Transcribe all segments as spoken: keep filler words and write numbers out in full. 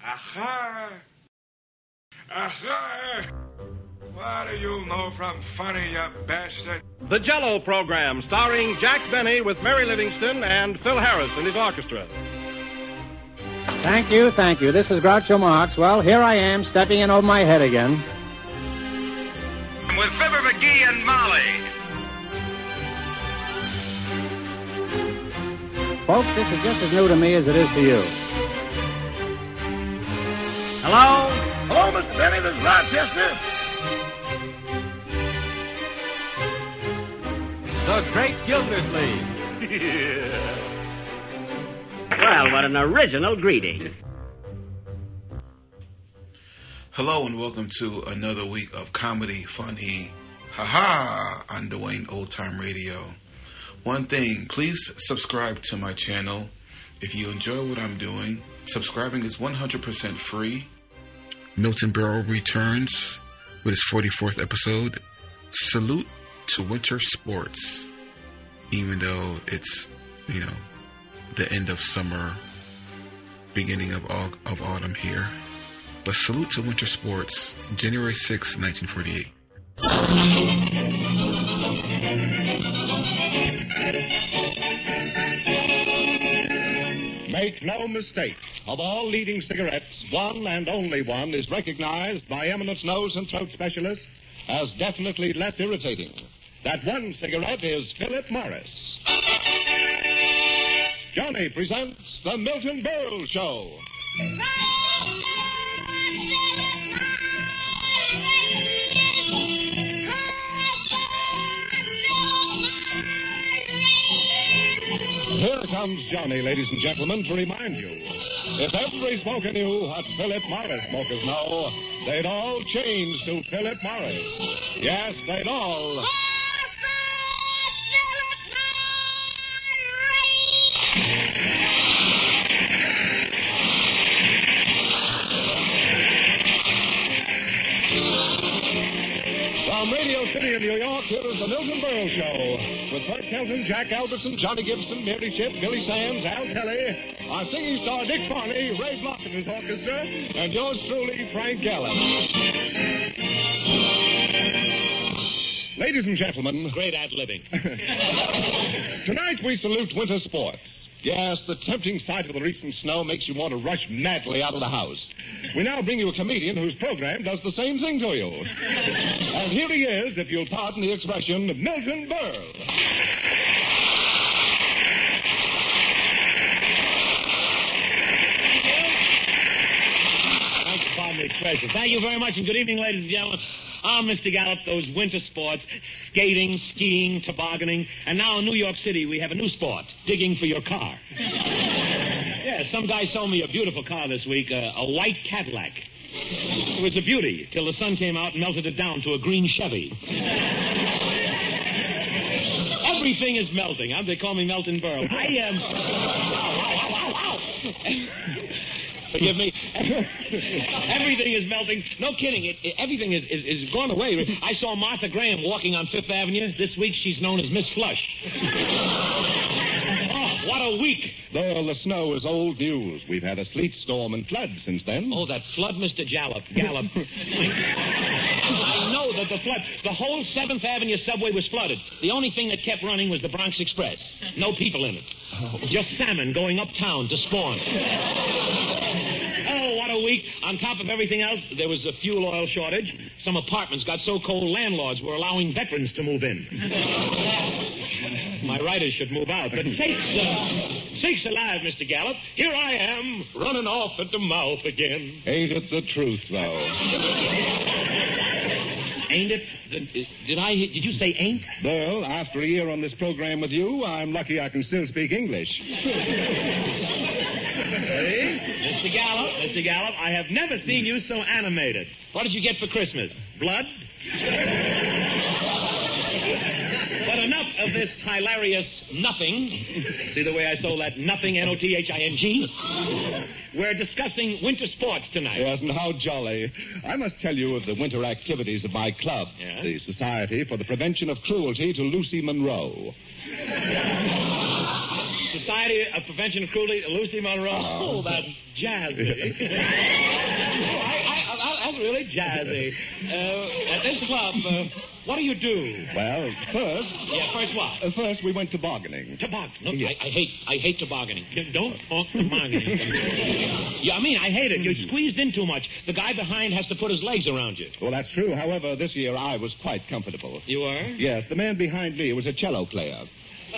Aha! Aha! What do you know from funny, you bastard? The Jell-O program, starring Jack Benny with Mary Livingston and Phil Harris and his orchestra. Thank you, thank you. This is Groucho Marx. Well, here I am, stepping in over my head again. With Fibber McGee and Molly. Folks, this is just as new to me as it is to you. Hello? Hello, Mister Benny, this is Rochester. The Great Gildersleeve. Yeah. Well, what an original greeting. Hello and welcome to another week of comedy, funny, haha, on Dwayne Old Time Radio. One thing, please subscribe to my channel. If you enjoy what I'm doing, subscribing is one hundred percent free. Milton Berle returns with his forty-fourth episode. Salute to winter sports. Even though it's, you know, the end of summer, beginning of au- of autumn here. But salute to winter sports, January sixth, nineteen forty-eight. Make no mistake, of all leading cigarettes, one and only one is recognized by eminent nose and throat specialists as definitely less irritating. That one cigarette is Philip Morris. Johnny presents the Milton Berle Show. Here comes Johnny, ladies and gentlemen, to remind you. If every smoker knew what Philip Morris smokers know, they'd all change to Philip Morris. Yes, they'd all... From Radio City in New York, here is the Milton Berle Show. With Bert Kelton, Jack Albertson, Johnny Gibson, Mary Shipp, Billy Sands, Al Kelly, our singing star Dick Farney, Ray Block and his orchestra, and yours truly, Frank Gallup. Ladies and gentlemen... Great ad-libbing. Tonight we salute winter sports. Yes, the tempting sight of the recent snow makes you want to rush madly out of the house. We now bring you a comedian whose program does the same thing to you. And here he is, if you'll pardon the expression, Milton Berle. Thank you, pardon the expression. Thank you very much, and good evening, ladies and gentlemen. Ah, Mister Gallup, those winter sports, skating, skiing, tobogganing, and now in New York City we have a new sport, digging for your car. Yeah, some guy sold me a beautiful car this week, uh, a white Cadillac. It was a beauty till the sun came out and melted it down to a green Chevy. Everything is melting. Huh? They call me Milton Berle. I am... Um... Ow, ow, ow, ow. Forgive me. Everything is melting. No kidding. It, it, everything is, is, is gone away. I saw Martha Graham walking on Fifth Avenue. This week she's known as Miss Flush. Oh, what a week. Well, the snow is old news. We've had a sleet storm and flood since then. Oh, that flood, Mister Gallup. Gallup. I know that the flood, the whole Seventh Avenue subway was flooded. The only thing that kept running was the Bronx Express. No people in it. Oh. Just salmon going uptown to spawn. Oh, what a week. On top of everything else, there was a fuel oil shortage. Some apartments got so cold, landlords were allowing veterans to move in. My writers should move out. But sakes, uh, sakes alive, Mister Gallup. Here I am, running off at the mouth again. Ain't it the truth, though? Ain't it? Did I, did you say ain't? Well, after a year on this program with you, I'm lucky I can still speak English. Mister Gallup, Mister Gallup, I have never seen you so animated. What did you get for Christmas? Blood? But enough of this hilarious nothing. See the way I sold that nothing, N O T H I N G? We're discussing winter sports tonight. Yes, and how jolly. I must tell you of the winter activities of my club, yeah? the Society for the Prevention of Cruelty to Lucy Monroe. Society of Prevention of Cruelty, Lucy Monroe. Oh, oh that's jazzy. oh, I, I, I, that's really jazzy. Uh, at this club, uh, what do you do? Well, first... Yeah, first what? Uh, first, we went tobogganing. Toboggan? Look, Yes. I, I hate I hate tobogganing. Don't talk tobogganing. yeah, I mean, I hate it. You're squeezed in too much. The guy behind has to put his legs around you. Well, that's true. However, this year I was quite comfortable. You are? Yes, the man behind me was a cello player. I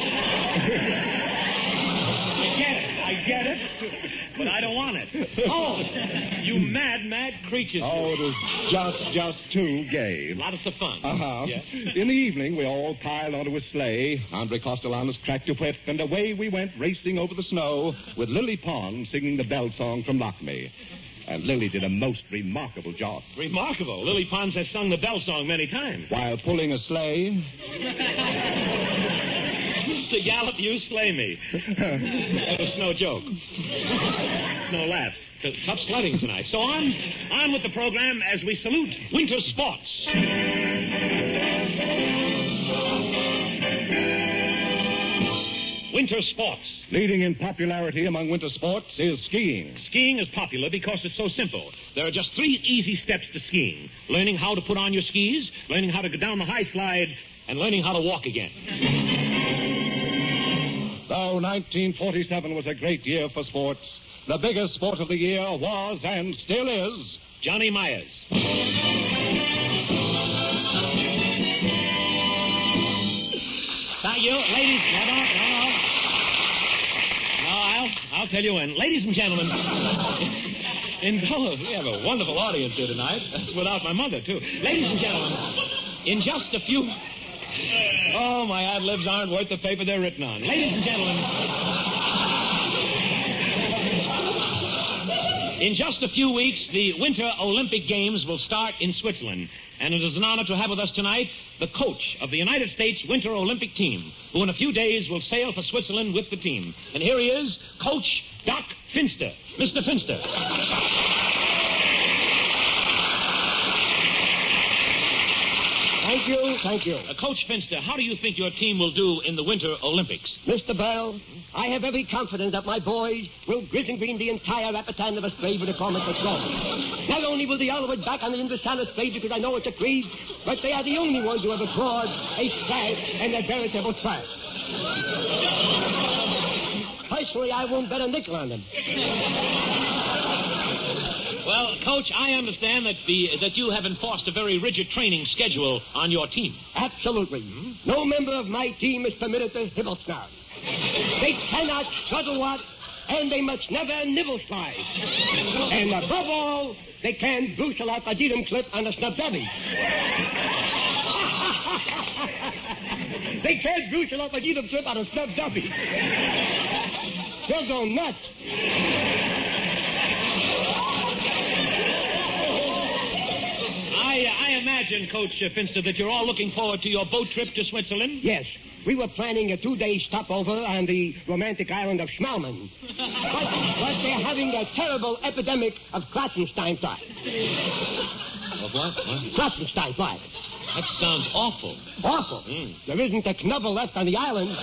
get it. I get it. But I don't want it. Oh, you mad, mad creatures. Oh, it was just, just too gay. Lots of fun. Uh-huh. Yes. In the evening, we all piled onto a sleigh. Andre Castellanos cracked a whip, and away we went racing over the snow with Lily Pond singing the bell song from Lock Me. And Lily did a most remarkable job. Remarkable. Lily Pons has sung the bell song many times. While pulling a sleigh. Mister Gallup, you slay me. That was no joke. No laughs. T- tough sledding tonight. So on, on with the program as we salute winter sports. Winter sports. Leading in popularity among winter sports is skiing. Skiing is popular because it's so simple. There are just three easy steps to skiing. Learning how to put on your skis, learning how to go down the high slide, and learning how to walk again. Though nineteen forty-seven was a great year for sports, the biggest sport of the year was and still is Johnny Myers. Thank you, ladies. No, no, no, no. No, I'll, I'll tell you when. Ladies and gentlemen, in, oh, we have a wonderful audience here tonight. That's without my mother, too. Ladies and gentlemen, in just a few... Oh, my ad-libs aren't worth the paper they're written on. Ladies and gentlemen, in just a few weeks, the Winter Olympic Games will start in Switzerland. And it is an honor to have with us tonight the coach of the United States Winter Olympic team, who in a few days will sail for Switzerland with the team. And here he is, Coach Doc Finster. Mister Finster. Thank you, thank you. Uh, Coach Finster, how do you think your team will do in the Winter Olympics? Mister Bell, I have every confidence that my boys will grit and green the entire epitome of a straight with a common performance. Not only will they all it back on the Indus-Sala straight because I know it's a creed, but they are the only ones who have abroad a track and a veritable track. Personally, I won't bet a nickel on them. Well, Coach, I understand that the that you have enforced a very rigid training schedule on your team. Absolutely. Mm-hmm. No member of my team is permitted to hibble snarl. They cannot shuttle walk, and they must never nibble slide. And above all, they can't bruce like a Dedham clip on a snubdubby. They can't bruce like a Dedham clip on a snubdubby. They'll go nuts. I, I imagine, Coach Finster, that you're all looking forward to your boat trip to Switzerland? Yes. We were planning a two-day stopover on the romantic island of Schmalman. but, but they're having a terrible epidemic of Kratzenstein fly. Of what? what? Kratzenstein fly. That sounds awful. Awful? Mm. There isn't a knubble left on the island.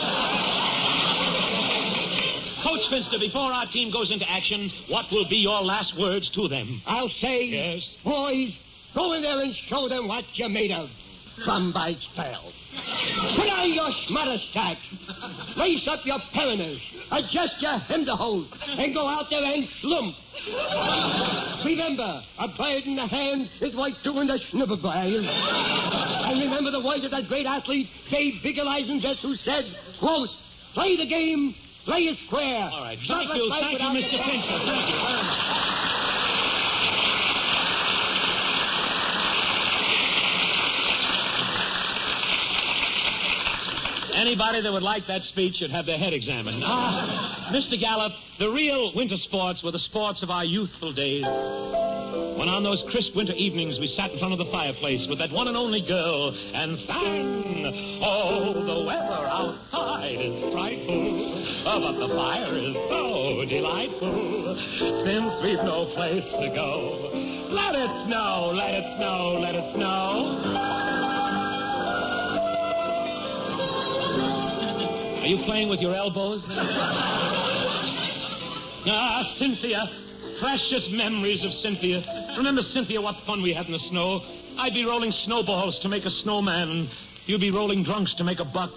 Coach Finster, before our team goes into action, what will be your last words to them? I'll say, yes, boys, go in there and show them what you're made of. Brumbites fell. Put on your schmutter stacks. Lace up your perimeters. Adjust your hem to hold. And go out there and slump. Remember, a bird in the hand is like two in the schnibberbeil. And remember the words of that great athlete, Dave Bigger-Eisendrath, who said, quote, play the game, play it square. All right. Thank you. Thank you, Mister Finster. Thank you very much. Anybody that would like that speech should have their head examined. Ah, Mister Gallup, the real winter sports were the sports of our youthful days. When on those crisp winter evenings we sat in front of the fireplace with that one and only girl and sang, oh, the weather outside is frightful, oh, but the fire is so delightful. Since we've no place to go, let it snow, let it snow, let it snow. Are you playing with your elbows? Ah, Cynthia. Precious memories of Cynthia. Remember, Cynthia, what fun we had in the snow? I'd be rolling snowballs to make a snowman, and you'd be rolling drunks to make a buck.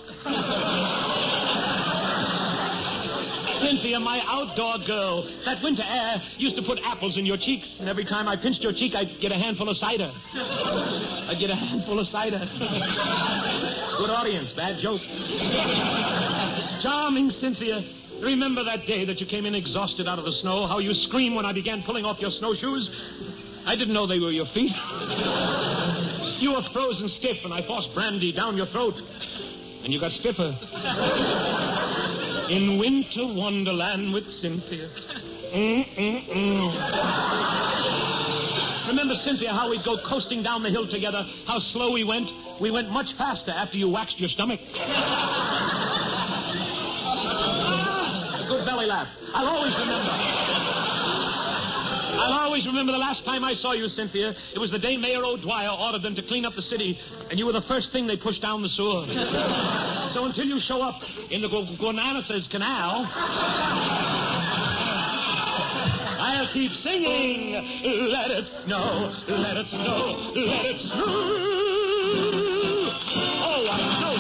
Cynthia, my outdoor girl. That winter air used to put apples in your cheeks, and every time I pinched your cheek, I'd get a handful of cider. I'd get a handful of cider. Good audience, bad joke. Charming Cynthia. Remember that day that you came in exhausted out of the snow, how you screamed when I began pulling off your snowshoes? I didn't know they were your feet. You were frozen stiff, and I forced brandy down your throat, and you got stiffer. In winter wonderland with Cynthia. Mm-mm-mm. Remember, Cynthia, how we'd go coasting down the hill together, how slow we went? We went much faster after you waxed your stomach. A good belly laugh. I'll always remember. I'll always remember the last time I saw you, Cynthia. It was the day Mayor O'Dwyer ordered them to clean up the city, and you were the first thing they pushed down the sewer. So until you show up in the Guananas Canal, I'll keep singing. Let it snow, let it snow, let it snow. Oh, I know.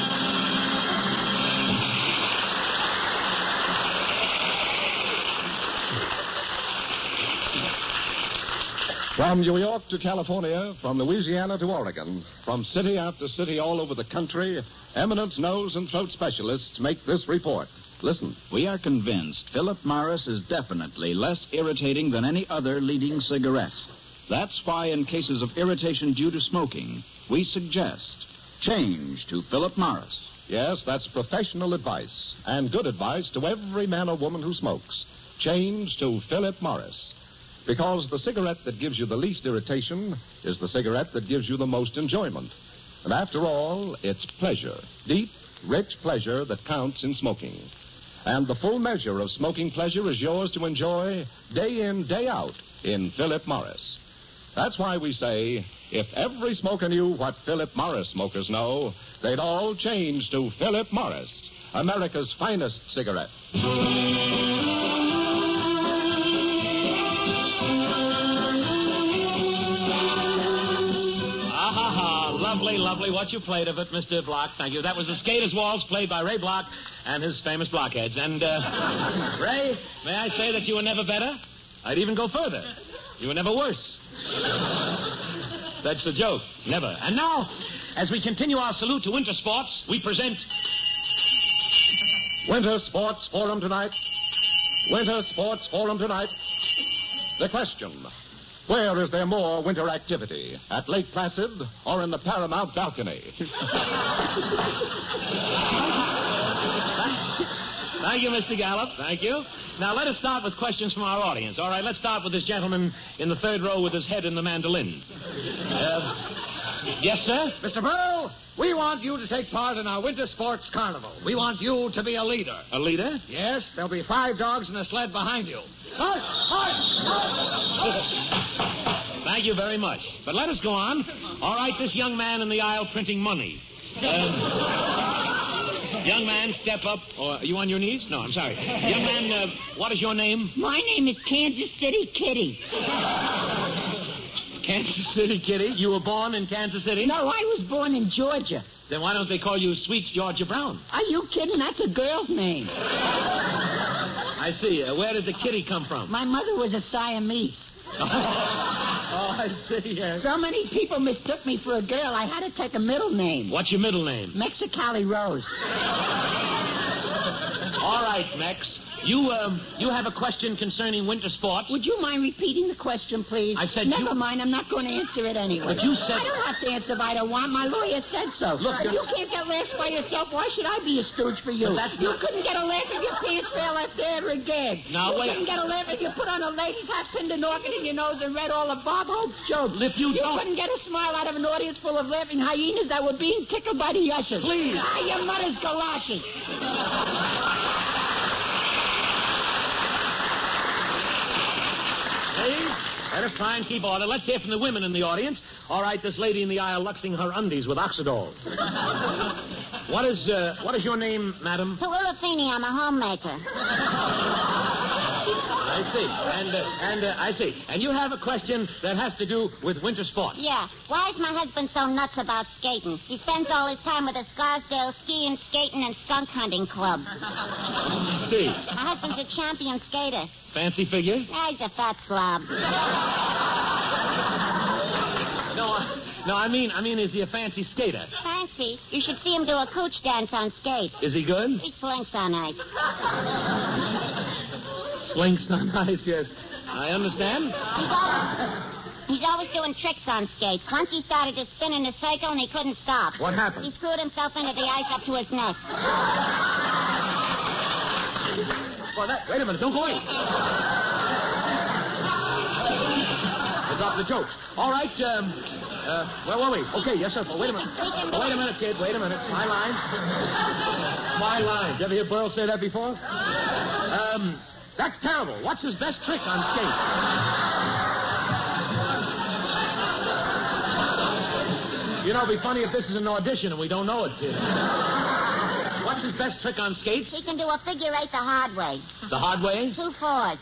From New York to California, from Louisiana to Oregon, from city after city all over the country, eminent nose and throat specialists make this report. Listen. We are convinced Philip Morris is definitely less irritating than any other leading cigarette. That's why in cases of irritation due to smoking, we suggest change to Philip Morris. Yes, that's professional advice, and good advice to every man or woman who smokes. Change to Philip Morris. Because the cigarette that gives you the least irritation is the cigarette that gives you the most enjoyment. And after all, it's pleasure, deep, rich pleasure that counts in smoking. And the full measure of smoking pleasure is yours to enjoy day in, day out in Philip Morris. That's why we say, if every smoker knew what Philip Morris smokers know, they'd all change to Philip Morris, America's finest cigarette. Lovely, lovely what you played of it, Mister Block. Thank you. That was the Skater's Waltz played by Ray Block and his famous blockheads. And, uh, Ray, may I say that you were never better? I'd even go further. You were never worse. That's a joke. Never. And now, as we continue our salute to winter sports, we present... Winter Sports Forum tonight. Winter Sports Forum tonight. The question... Where is there more winter activity? At Lake Placid or in the Paramount balcony? Thank you, Mister Gallup. Thank you. Now, let us start with questions from our audience. All right, let's start with this gentleman in the third row with his head in the mandolin. Uh, yes, sir? Mister Burl, we want you to take part in our winter sports carnival. We want you to be a leader. A leader? Yes, there'll be five dogs in a sled behind you. Halt! Halt! Halt! Thank you very much. But let us go on. All right, this young man in the aisle printing money. Um, young man, step up. Or are you on your knees? No, I'm sorry. Young man, uh, what is your name? My name is Kansas City Kitty. Kansas City Kitty? You were born in Kansas City? No, I was born in Georgia. Then why don't they call you Sweet Georgia Brown? Are you kidding? That's a girl's name. I see. Uh, where did the kitty come from? My mother was a Siamese. Oh, I see. Yes. So many people mistook me for a girl, I had to take a middle name. What's your middle name? Mexicali Rose. All right, Mex. You, um, you have a question concerning winter sports. Would you mind repeating the question, please? I said Never you... mind, I'm not going to answer it anyway. But you said... I don't have to answer if I don't want. My lawyer said so. Look, if you can't get laughs by yourself, why should I be a stooge for you? But that's you not... couldn't get a laugh if your pants fell after every gag. Now, you wait... You couldn't get a laugh if you put on a lady's hat, pinned an orchid in your nose, and read all of Bob Hope's jokes. If you, you don't... couldn't get a smile out of an audience full of laughing hyenas that were being tickled by the ushers. Please. Ah, your mother's galoshes. Please, let us try and keep order. Let's hear from the women in the audience. All right, this lady in the aisle luxing her undies with Oxidol. What is, uh, what is your name, madam? Tallulah Feeney, I'm a homemaker. I see. And, uh, and uh, I see. And you have a question that has to do with winter sports. Yeah. Why is my husband so nuts about skating? He spends all his time with the Scarsdale Skiing, Skating, and Skunk Hunting Club. I see. My husband's a champion skater. Fancy figure? Yeah, he's a fat slob. No, uh, no, I mean, I mean, is he a fancy skater? Fancy? You should see him do a cooch dance on skates. Is he good? He slinks on ice. Slinks on ice, yes. I understand. He's always, he's always doing tricks on skates. Once he started to spin in a circle and he couldn't stop. What happened? He screwed himself into the ice up to his neck. Well, that, wait a minute, don't go away. I dropped the jokes. All right, um, uh, where were we? Okay, yes, sir. Oh, wait a minute. Oh, wait a minute, kid. Wait a minute. My line. My line. Did you ever hear Burl say that before? Um, that's terrible. What's his best trick on skates? You know, it'd be funny if this is an audition and we don't know it, kid. What's his best trick on skates? He can do a figure eight the hard way. The hard way? Two fours.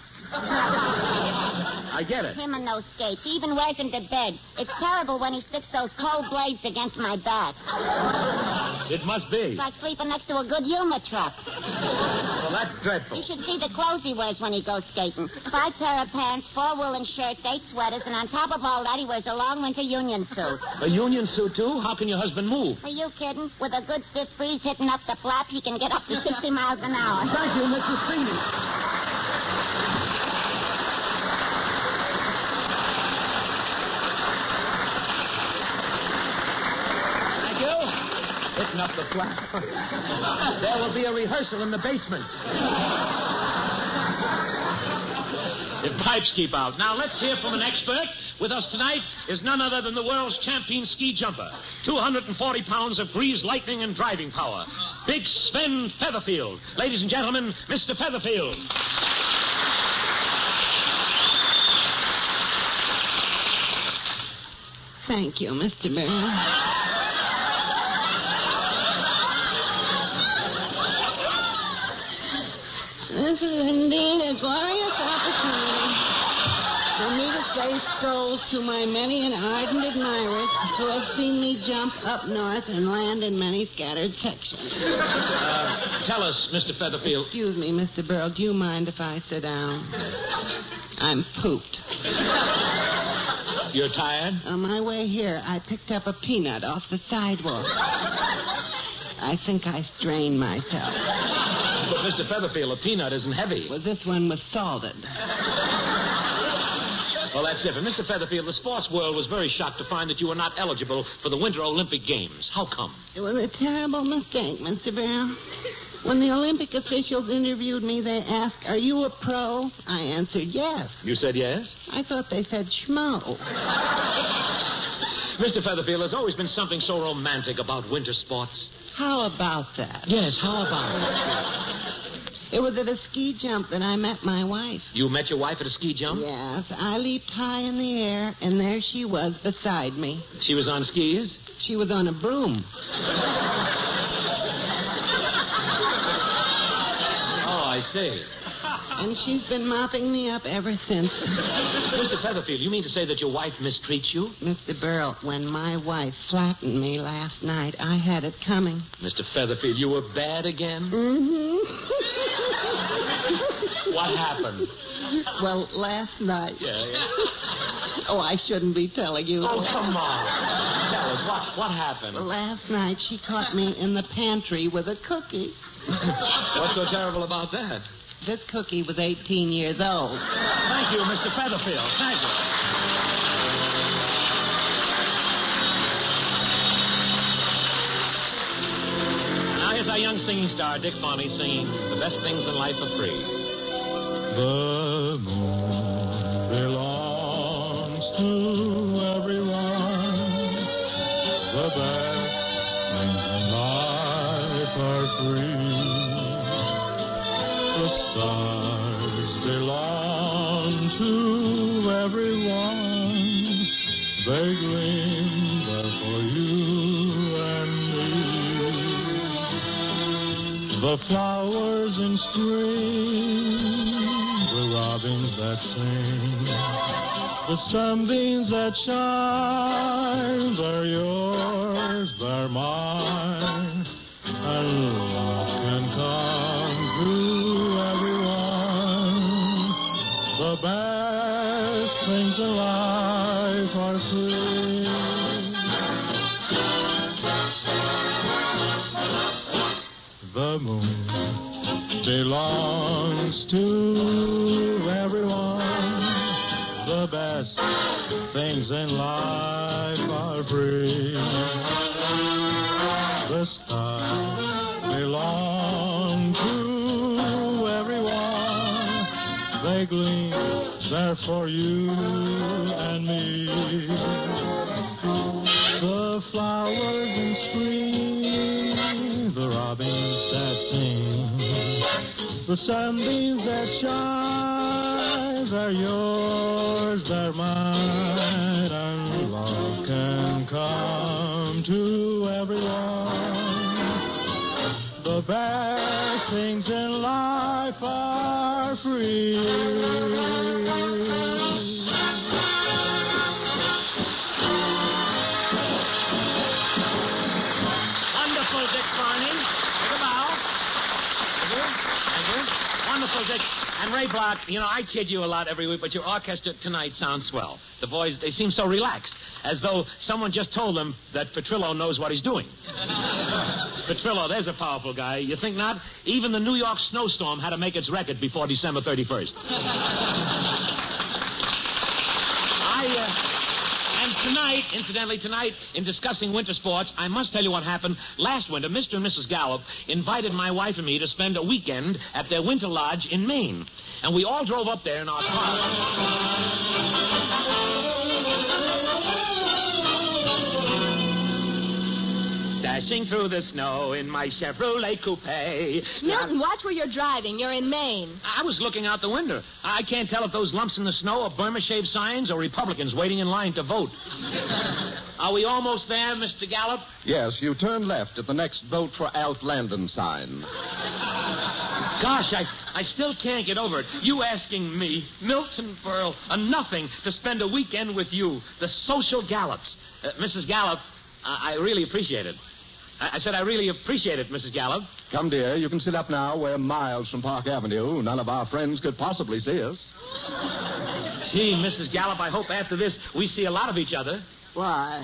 I get it. Him and those skates. He even wears them to bed. It's terrible when he sticks those cold blades against my back. It must be. It's like sleeping next to a good humor truck. Well, that's dreadful. You should see the clothes he wears when he goes skating. Five pair of pants, four woolen shirts, eight sweaters, and on top of all that, he wears a long winter union suit. A union suit, too? How can your husband move? Are you kidding? With a good stiff breeze hitting up the flap, he can get up to sixty miles an hour. Thank you, Missus Feeney. Hitting up the flap. There will be a rehearsal in the basement. If pipes keep out. Now, let's hear from an expert. With us tonight is none other than the world's champion ski jumper. two hundred forty pounds of grease, lightning, and driving power. Big Sven Featherfield. Ladies and gentlemen, Mister Featherfield. Thank you, Mister Burr. This is indeed a glorious opportunity for me to say skulls to my many and ardent admirers who have seen me jump up north and land in many scattered sections. Uh, tell us, Mister Featherfield. Excuse me, Mister Burl, do you mind if I sit down? I'm pooped. You're tired? On my way here, I picked up a peanut off the sidewalk. I think I strained myself. But, Mister Featherfield, a peanut isn't heavy. Well, this one was salted. Well, that's different. Mister Featherfield, the sports world was very shocked to find that you were not eligible for the Winter Olympic Games. How come? It was a terrible mistake, Mister Brown. When the Olympic officials interviewed me, they asked, "Are you a pro?" I answered, yes. You said yes? I thought they said schmo. Mister Featherfield, there's always been something so romantic about winter sports. How about that? Yes, how about it? It was at a ski jump that I met my wife. You met your wife at a ski jump? Yes. I leaped high in the air, and there she was beside me. She was on skis? She was on a broom. Oh, I see. And she's been mopping me up ever since. Mister Featherfield, you mean to say that your wife mistreats you? Mister Burl, when my wife flattened me last night, I had it coming. Mister Featherfield, you were bad again? Mm-hmm. What happened? Well, last night... Yeah, yeah. Oh, I shouldn't be telling you. Oh, come on. Tell us, what, what happened? Last night, she caught me in the pantry with a cookie. What's so terrible about that? This cookie was eighteen years old. Thank you, Mister Featherfield. Thank you. Now here's our young singing star, Dick Farney, singing The Best Things in Life Are Free. The moon belongs to everyone. The best things in life are free. The stars belong to everyone. They gleam there for you and me. The flowers in spring, the robins that sing, the sunbeams that shine, they're yours, they're mine, and love can come to everyone. The best things in life are free. The moon belongs to everyone. The best things in life are free. The stars belong to everyone. They gleam there for you and me. The flowers in spring, the robins that sing, the sunbeams that shine, they're yours, they're mine, and love can come to everyone. The best things in life are free. Wonderful, Dick. And Ray Block, you know, I kid you a lot every week, but your orchestra tonight sounds swell. The boys, they seem so relaxed, as though someone just told them that Petrillo knows what he's doing. Petrillo, there's a powerful guy. You think not? Even the New York snowstorm had to make its record before December thirty-first. I, uh... And tonight, incidentally, tonight, in discussing winter sports, I must tell you what happened. Last winter, Mister and Missus Gallup invited my wife and me to spend a weekend at their winter lodge in Maine. And we all drove up there in our car. Dashing through the snow in my Chevrolet coupe. Milton, watch where you're driving. You're in Maine. I was looking out the window. I can't tell if those lumps in the snow are Burma Shave signs or Republicans waiting in line to vote. Are we almost there, Mister Gallup? Yes, you turn left at the next Vote for Alf Landon sign. Gosh, I, I still can't get over it. You asking me, Milton Berle, a nothing, to spend a weekend with you, the social Gallups. Uh, Missus Gallup, I, I really appreciate it. I, I said I really appreciate it, Missus Gallup. Come, dear, you can sit up now. We're miles from Park Avenue. None of our friends could possibly see us. Gee, Missus Gallup, I hope after this we see a lot of each other. Why?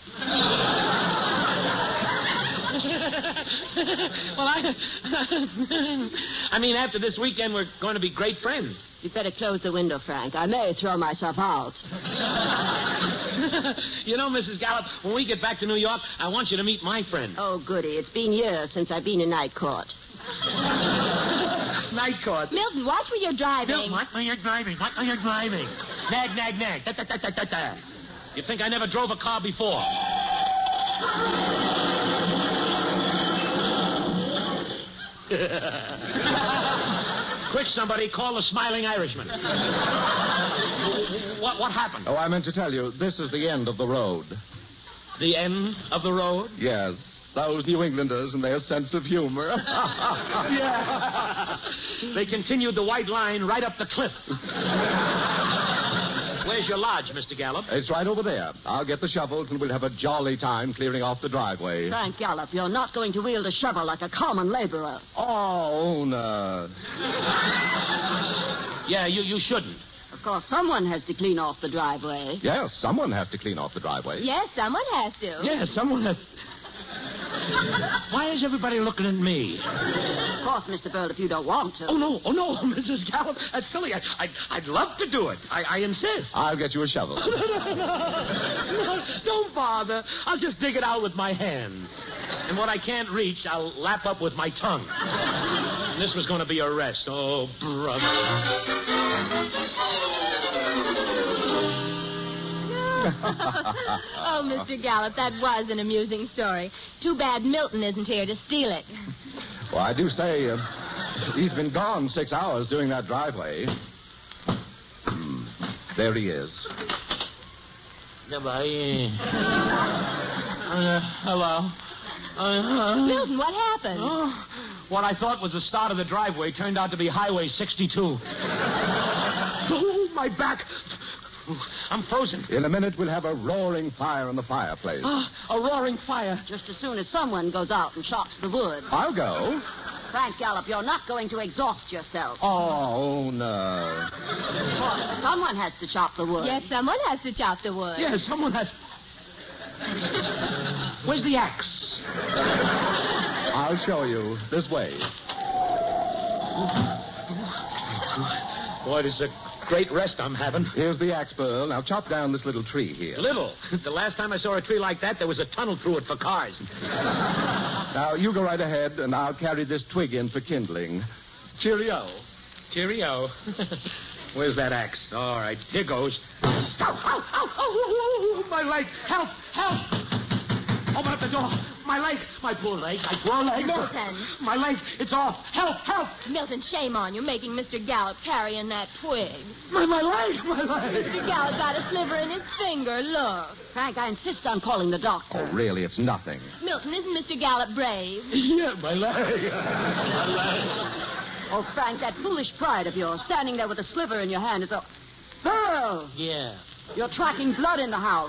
Well, I... I mean, after this weekend, we're going to be great friends. You'd better close the window, Frank. I may throw myself out. You know, Missus Gallup, when we get back to New York, I want you to meet my friend. Oh, goody. It's been years since I've been in night court. Night court? Milton, watch where you're driving. Milton, watch where you're driving. Watch where you're driving. Nag, nag, nag. Da, da, da, da, da, da. You think I never drove a car before? Quick, somebody, call the Smiling Irishman. What, what happened? Oh, I meant to tell you, this is the end of the road. The end of the road? Yes. Those New Englanders and their sense of humor. Yeah. They continued the white line right up the cliff. Where's your lodge, Mister Gallup? It's right over there. I'll get the shovels and we'll have a jolly time clearing off the driveway. Frank Gallup, you're not going to wield a shovel like a common laborer. Oh, no. Yeah, you, you shouldn't. Of course, someone has to clean off the driveway. Yes, someone has to clean off the driveway. Yes, someone has to. Yeah, someone has... Why is everybody looking at me? Of course, Mister Bird, if you don't want to. Oh, no. Oh, no, Missus Gallup. That's silly. I, I, I'd love to do it. I, I insist. I'll get you a shovel. no, no, no, no, don't bother. I'll just dig it out with my hands. And what I can't reach, I'll lap up with my tongue. And this was going to be a rest. Oh, brother. Oh, Mister Gallup, that was an amusing story. Too bad Milton isn't here to steal it. Well, I do say uh, he's been gone six hours doing that driveway. Hmm. There he is. Goodbye. Uh, hello. Uh, Milton, what happened? Oh, What I thought was the start of the driveway turned out to be Highway sixty-two. Oh, my back. I'm frozen. In a minute, we'll have a roaring fire in the fireplace. Ah, a roaring fire. Just as soon as someone goes out and chops the wood. I'll go. Frank Gallup, you're not going to exhaust yourself. Oh, no. Someone has to chop the wood. Yes, someone has to chop the wood. Yes, someone has... Where's the axe? I'll show you. This way. Boy, this is a great rest I'm having. Here's the axe, Burl. Now chop down this little tree here. Little? The last time I saw a tree like that, there was a tunnel through it for cars. Now, you go right ahead, and I'll carry this twig in for kindling. Cheerio. Cheerio. Where's that axe? All right, here goes. Ow, ow, ow, ow, my leg. Help, help. Open up the door. My leg. My poor leg. My poor leg. Milton. My leg. It's off. Help, help. Milton, shame on you, making Mister Gallup carrying that twig. My, my leg. My leg. Mister Gallup got a sliver in his finger. Look. Frank, I insist on calling the doctor. Oh, really? It's nothing. Milton, isn't Mister Gallup brave? Yeah, my leg. My leg. Oh, Frank, that foolish pride of yours, standing there with a sliver in your hand is a... Pearl! Yeah. You're tracking blood in the house.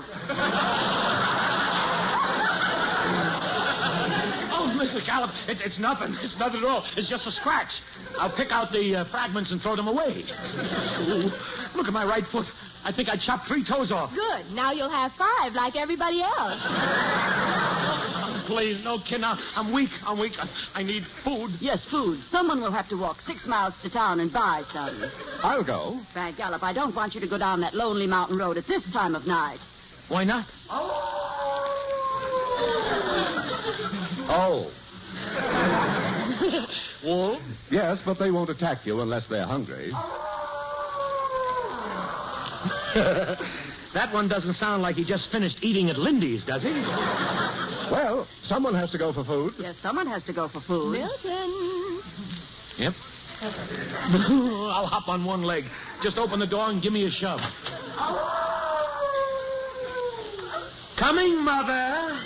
Oh, Mister Gallup, it, it's nothing. It's nothing at all. It's just a scratch. I'll pick out the uh, fragments and throw them away. Ooh, look at my right foot. I think I chopped three toes off. Good. Now you'll have five like everybody else. Please, no, kid. Now, I'm weak. I'm weak. I, I need food. Yes, food. Someone will have to walk six miles to town and buy some. I'll go. Frank Gallup, I don't want you to go down that lonely mountain road at this time of night. Why not? Oh. Wolves? Yes, but they won't attack you unless they're hungry. That one doesn't sound like he just finished eating at Lindy's, does he? Well, someone has to go for food. Yes, someone has to go for food. Milton. Yep. I'll hop on one leg. Just open the door and give me a shove. Coming, Mother.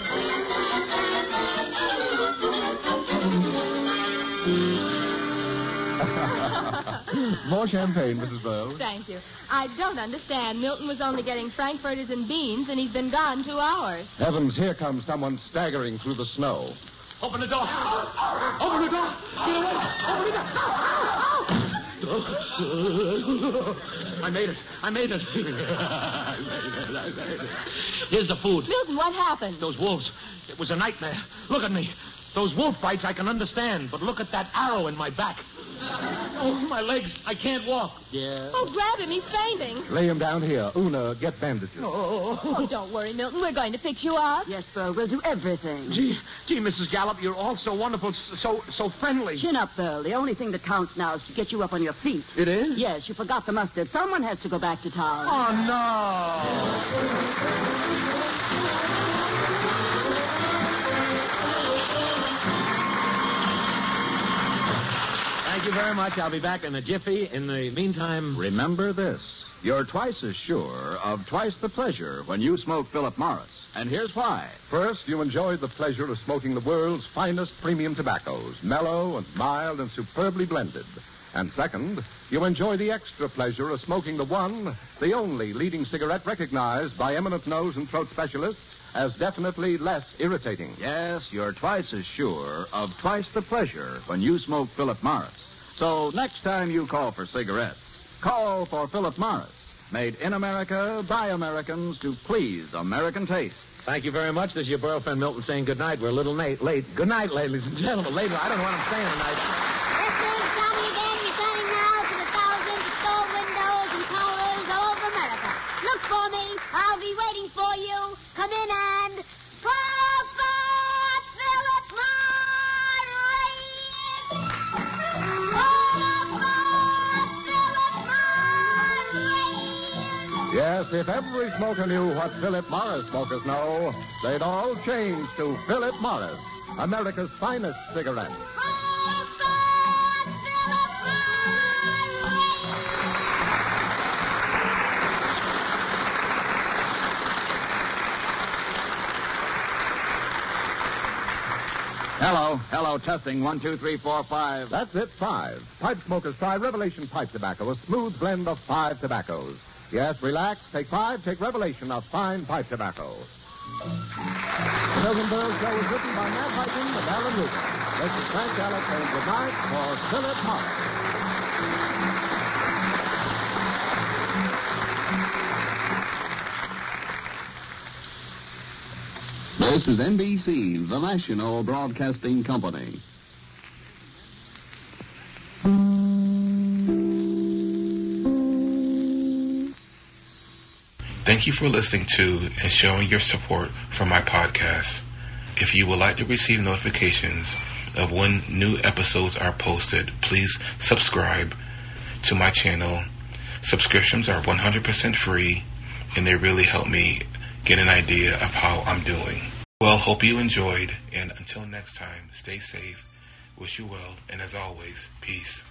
More champagne, Missus Burl. Thank you. I don't understand. Milton was only getting frankfurters and beans, and he's been gone two hours. Heavens, here comes someone staggering through the snow. Open the door. Open the door. Get away. Open the door. I made it. I made it. I made it. I made it. Here's the food. Milton, what happened? Those wolves. It was a nightmare. Look at me. Those wolf bites I can understand, but look at that arrow in my back. Oh, my legs. I can't walk. Yeah. Oh, grab him. He's fainting. Lay him down here. Una, get bandages. Oh. Oh, don't worry, Milton. We're going to fix you up. Yes, Burl, we'll do everything. Gee, gee, Missus Gallup, you're all so wonderful, so so friendly. Chin up, Burl. The only thing that counts now is to get you up on your feet. It is? Yes, you forgot the mustard. Someone has to go back to town. Oh, no. Thank you very much. I'll be back in a jiffy. In the meantime... Remember this. You're twice as sure of twice the pleasure when you smoke Philip Morris. And here's why. First, you enjoy the pleasure of smoking the world's finest premium tobaccos, mellow and mild and superbly blended. And second, you enjoy the extra pleasure of smoking the one, the only leading cigarette recognized by eminent nose and throat specialists as definitely less irritating. Yes, you're twice as sure of twice the pleasure when you smoke Philip Morris. So next time you call for cigarettes, call for Philip Morris. Made in America by Americans to please American taste. Thank you very much. This is your Burl friend Milton saying good night. We're a little late. late. Good night, ladies and gentlemen. Later, I don't know what I'm saying tonight. This is Tommy again, returning now to the thousands of store windows and counters all over America. Look for me. I'll be waiting for you. Come in and... Call for Philip Morris! Call for Philip Morris! Yes, if every smoker knew what Philip Morris smokers know, they'd all change to Philip Morris, America's finest cigarette. Hello, hello, testing, one, two, three, four, five. That's it, five. Pipe smokers try Revelation Pipe Tobacco, a smooth blend of five tobaccos. Yes, relax, take five, take Revelation of fine pipe tobacco. The Milton Berle Show was written by Matt Hyken and Alan Rubin. This is Frank Alec saying good night for Philip Morris. This is N B C, the National Broadcasting Company. Thank you for listening to and showing your support for my podcast. If you would like to receive notifications of when new episodes are posted, please subscribe to my channel. Subscriptions are one hundred percent free, and they really help me get an idea of how I'm doing. Well, hope you enjoyed, and until next time, stay safe, wish you well, and as always, peace.